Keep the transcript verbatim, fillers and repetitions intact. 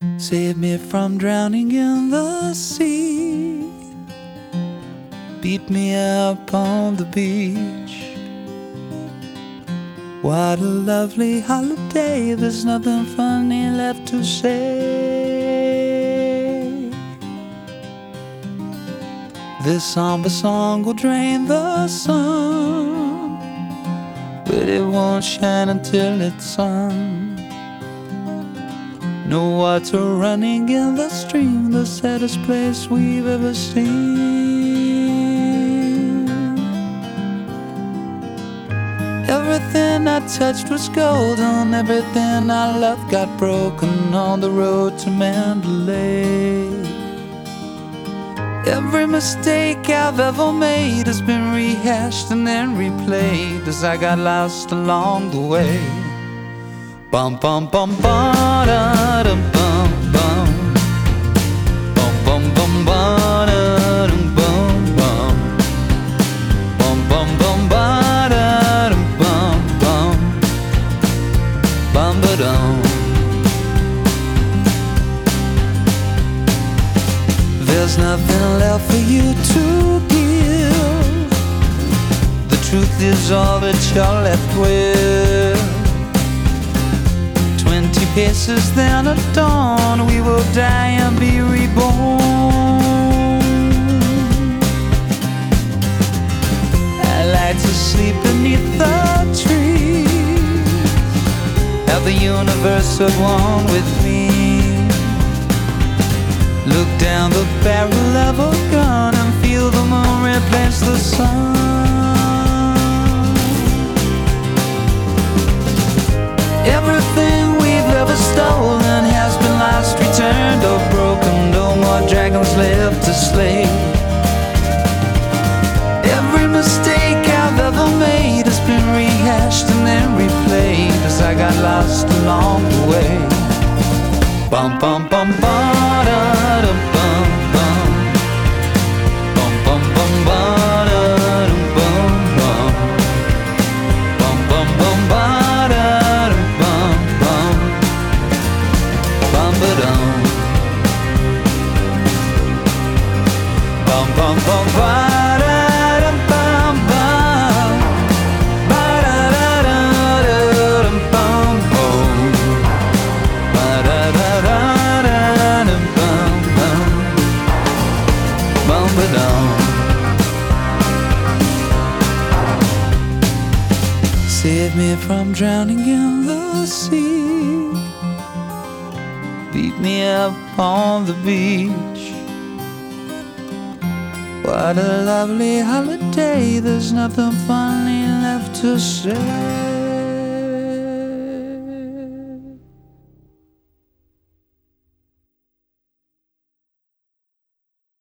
Save me from drowning in the sea. Beat me up on the beach. What a lovely holiday, there's nothing funny left to say. This somber song will drain the sun, but it won't shine until it's sung. No water running in the stream, the saddest place we've ever seen. Everything I touched was golden, everything I loved got broken on the road to Mandalay. Every mistake I've ever made has been rehashed and then replayed as I got lost along the way. Bum bum bum ba da dum bum bum. Bum bum bum ba da dum bum bum. Bum bum bum ba da dum bum bum. Bum ba dum. There's nothing left for you to give. The truth is all that you're left with. Twenty paces, then at dawn we will die and be reborn. I like to sleep beneath the trees, have the universe at one with me. Look down the barrel of a gun and feel the moon replace the sun. Everything we've ever stolen has been lost, returned or broken. No more dragons left to slay. Every mistake I've ever made has been rehashed and then replayed as I got lost along the way. Bum bum bum ba da dum bum bum. Bum bum bum ba da dum bum bum. Bum bum bum ba da dum bum bum. Bum ba dum. Bum bum bum ba da dum bum bum. Ba da da da da dum bum bum. Ba da da da da dum bum bum. Bum ba dum. Save me from drowning in the sea. Beat me up on the beach. What a lovely holiday, there's nothing funny left to say.